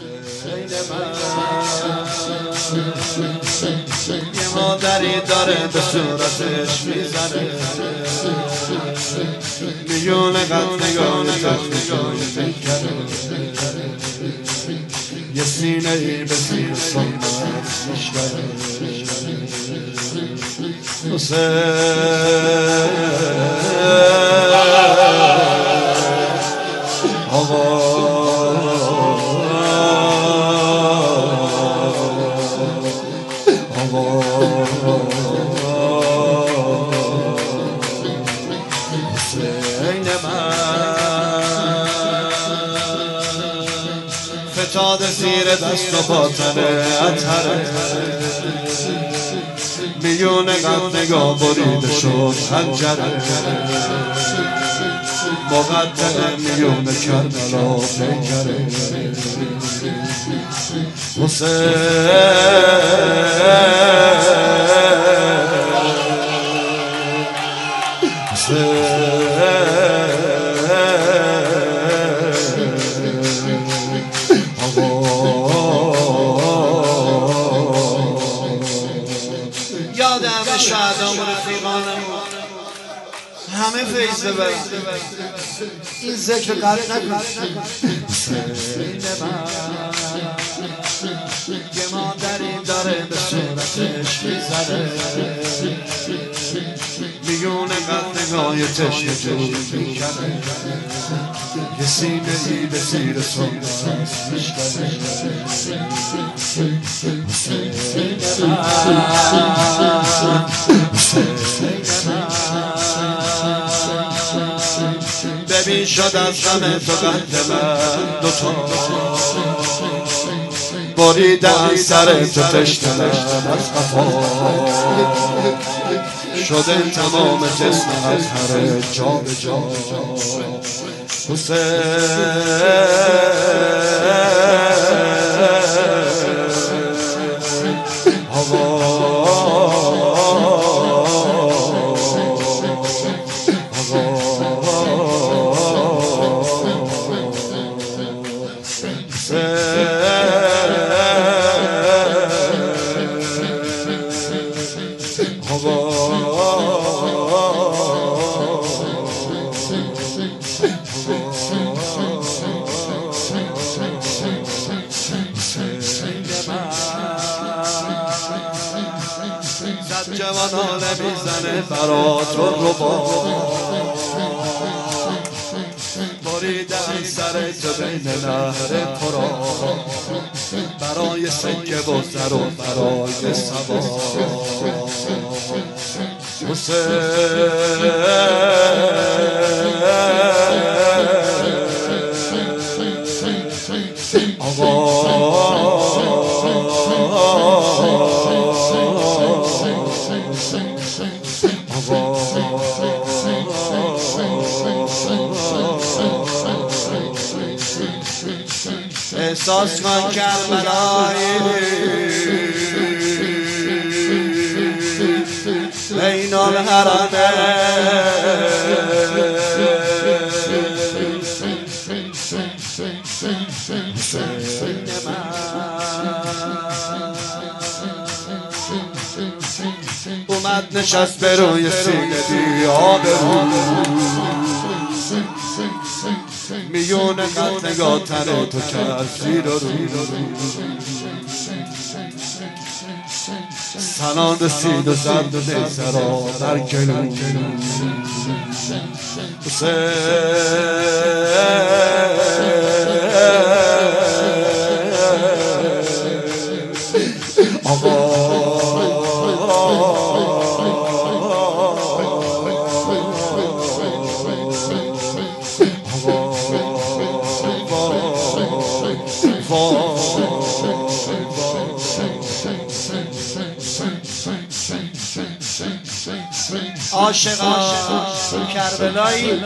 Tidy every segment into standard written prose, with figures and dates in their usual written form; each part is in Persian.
یه مادری داره به صورتش میزنه، میلیون قد نگاهش میکنه، یه سینه ای به زیر سنت میشکنه. فتاده زیر دست و باطن اطهره، میلیون قد نگاه بریده شد خنجره، مقدم میلیون کربلا پیکره. یادم شهدام و رفیقانم همه فیض ببرم، این ذکر غرق نکن. یه مادری داره به صورتش میزنه، میلیون قد نگاه تشنه جور میکنه، یه سینه ای به زیر سنت میشکنه. ببین شد از غم تو قلب من دوتا، بریدن سر تو تشنه از قفا، شده تمام جسم از هر جا به جا. جوان حاله میزنه برات رو با، بریدن سر تو بین نهر پرا، برای سکه و زر و برای سوا. احساس کن کربلایی بین الحرمین، اومد نشست به روی سینه بیابرو، میلیون قد نگاه تن تو کرد زیر و رو، سنان رسید و زد و نیزه را در گلو. عاشقان کربلایی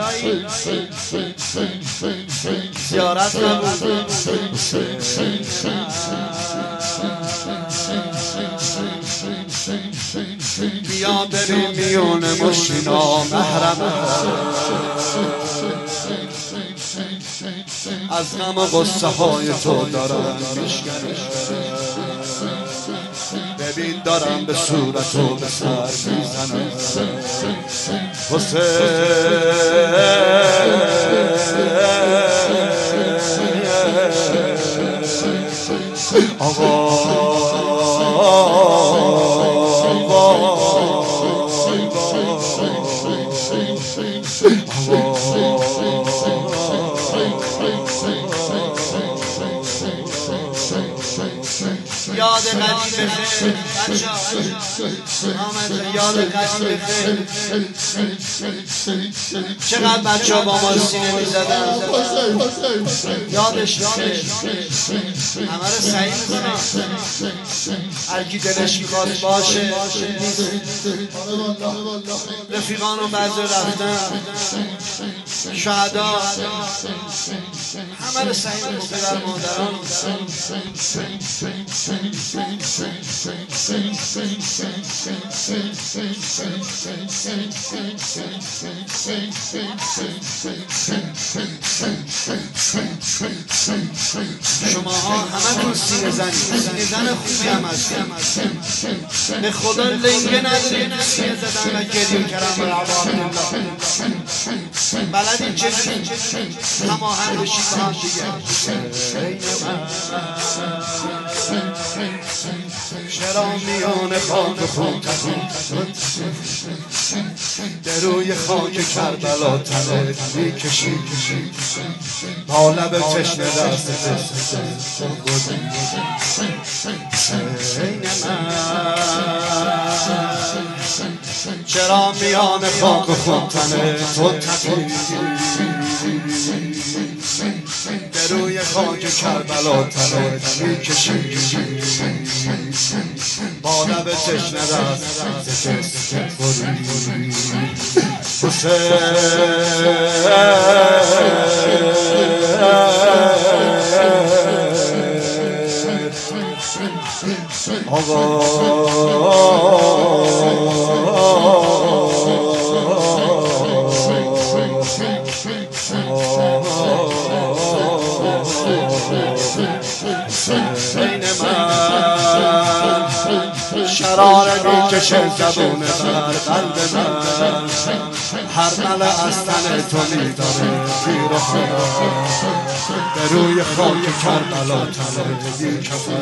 زیارت نبود، بیا بریم میون مشینا محرم، از غم و غصه های تو دارم میشکنه. ببین دارم به صورت و به سر میزنم یاد قدیم خیل بچه آمد یاد قدیم خیل چقدر بچه ها با ما سینه می زدن یادش همه رو سعی میکنم هرکی دلش میخواست باشه رفیقان و بعضی رفتن شهدا همه رو سعی میکنم پدر مادران شما ها همه تون سینه زنید سینه زن خوبی هم هستیم به خدا لنگه نداریم سینه زدن و گریه کردن و عبادالله بلدین چجوری هماهنگ بشید با هم دیگه چرا میان خاک و خون در روی خاک کربلا تنت میکشی با لب تشنه دست چرا میان خاک و خون تنت تو در روی خاک کربلا تنت میکشی با لب تشنه دست شرار میکشه زبون بر قلب من هر مله از تن تو میداره پیرهن به روی خاک کربلا تنه میکفن